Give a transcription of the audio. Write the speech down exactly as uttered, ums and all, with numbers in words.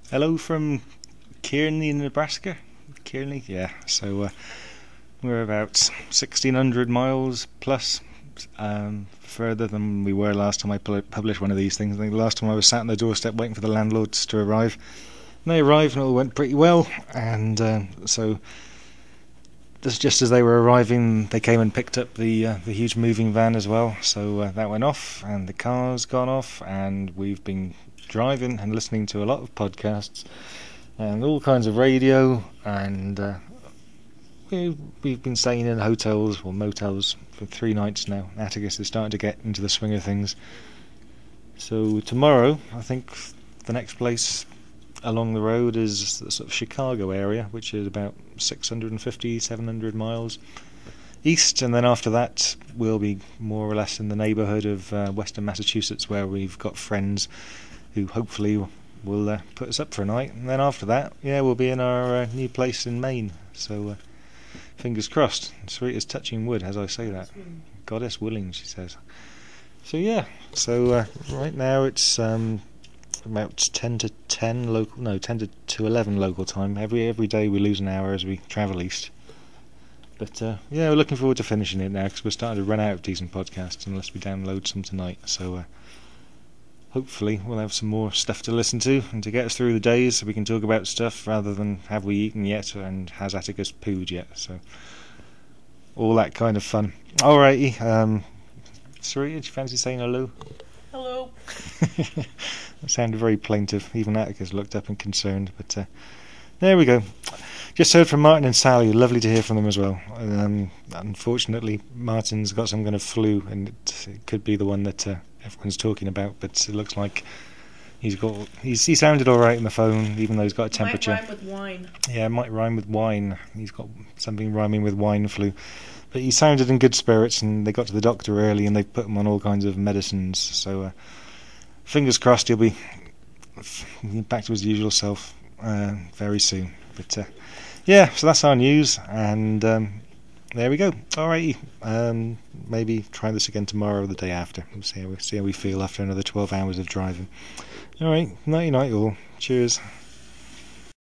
Hello from Kearney, Nebraska. Kearney, yeah. So uh, we're about sixteen hundred miles plus um, further than we were last time I pu- published one of these things. I think the last time I was sat on the doorstep waiting for the landlords to arrive. And they arrived and it all went pretty well. And uh, so just, just as they were arriving, they came and picked up the uh, the huge moving van as well. So uh, that went off, and the car's gone off, and we've been driving and listening to a lot of podcasts and all kinds of radio, and uh, we, we've been staying in hotels or motels for three nights now. Atticus is starting to get into the swing of things. So tomorrow, I think the next place along the road is the sort of Chicago area, which is about six hundred fifty, seven hundred miles east, and then after that we'll be more or less in the neighbourhood of uh, western Massachusetts, where we've got friends who hopefully will uh, put us up for a night, and then after that, yeah, we'll be in our uh, new place in Maine. So uh, fingers crossed. Sarita's touching wood as I say that. Goddess willing, she says. So yeah, so uh, right now it's um, about ten to ten local, no, ten to, to eleven local time. Every every day we lose an hour as we travel east. But uh, yeah, we're looking forward to finishing it now, because we're starting to run out of decent podcasts unless we download some tonight. So uh, hopefully we'll have some more stuff to listen to and to get us through the days, so we can talk about stuff rather than have we eaten yet and has Atticus pooed yet. So all that kind of fun. Alrighty, um, Sarita, do you fancy saying hello? Hello. That sounded very plaintive. Even Atticus looked up and concerned. But uh, there we go. Just heard from Martin and Sally. Lovely to hear from them as well. Um, unfortunately, Martin's got some kind of flu, and it, it could be the one that uh, everyone's talking about. But it looks like he's got. He's, he sounded all right on the phone, even though he's got a temperature. Might rhyme with wine. Yeah, it might rhyme with wine. He's got something rhyming with wine flu. But he sounded in good spirits, and they got to the doctor early, and they put him on all kinds of medicines. So uh, fingers crossed he'll be back to his usual self uh, very soon. But uh, yeah, so that's our news, and um, there we go. Alrighty, um, maybe try this again tomorrow or the day after. We'll see how we see how we feel after another twelve hours of driving. All right, nighty night all. Cheers.